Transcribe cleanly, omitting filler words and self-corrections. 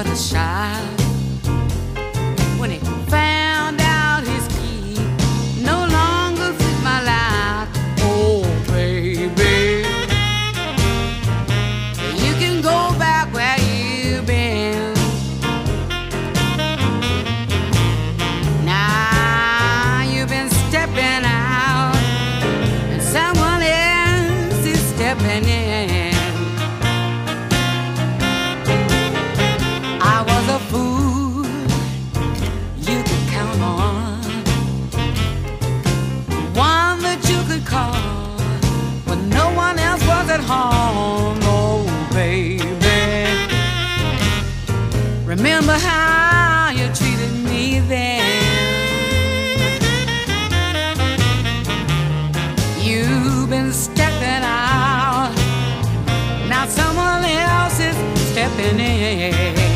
was a child when he found out his key no longer fit my life. Oh, baby, you can go back where you've been. Now you've been stepping out and someone else is stepping in. I was a fool you could count on, one that you could call when no one else was at home. Oh, baby, remember how you treated me then. You've been stepping out, now someone else is stepping in.